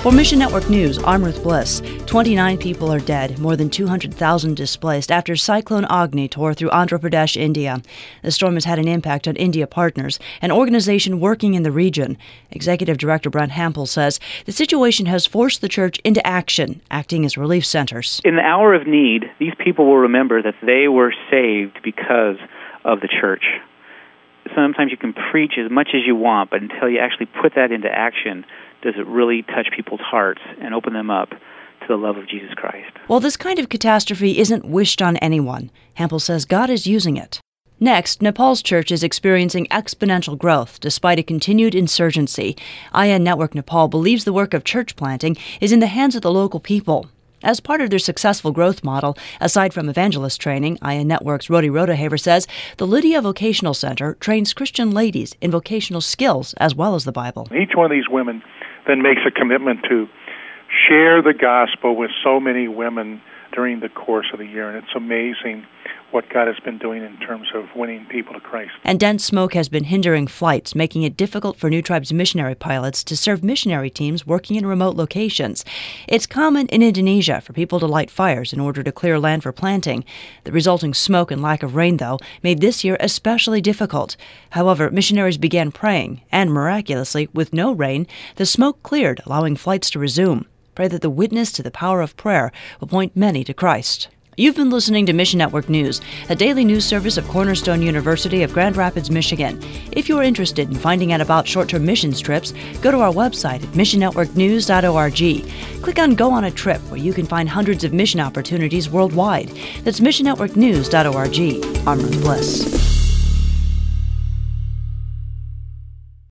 For Mission Network News, I'm Ruth Bliss. 29 people are dead, more than 200,000 displaced after Cyclone Agni tore through Andhra Pradesh, India. The storm has had an impact on India Partners, an organization working in the region. Executive Director Brent Hampel says the situation has forced the church into action, acting as relief centers. In the hour of need, these people will remember that they were saved because of the church. Sometimes you can preach as much as you want, but until you actually put that into action, does it really touch people's hearts and open them up to the love of Jesus Christ. Well, this kind of catastrophe isn't wished on anyone. Hampel says God is using it. Next, Nepal's church is experiencing exponential growth despite a continued insurgency. IN Network Nepal believes the work of church planting is in the hands of the local people. As part of their successful growth model, aside from evangelist training, IN Network's Rodi Rodehaver says the Lydia Vocational Center trains Christian ladies in vocational skills as well as the Bible. Each one of these women then makes a commitment to share the gospel with so many women during the course of the year, and it's amazing what God has been doing in terms of winning people to Christ. And dense smoke has been hindering flights, making it difficult for New Tribe's missionary pilots to serve missionary teams working in remote locations. It's common in Indonesia for people to light fires in order to clear land for planting. The resulting smoke and lack of rain, though, made this year especially difficult. However, missionaries began praying, and miraculously, with no rain, the smoke cleared, allowing flights to resume. Pray that the witness to the power of prayer will point many to Christ. You've been listening to Mission Network News, a daily news service of Cornerstone University of Grand Rapids, Michigan. If you're interested in finding out about short-term missions trips, go to our website at missionnetworknews.org. Click on Go on a Trip, where you can find hundreds of mission opportunities worldwide. That's missionnetworknews.org. I'm Ruth Bliss.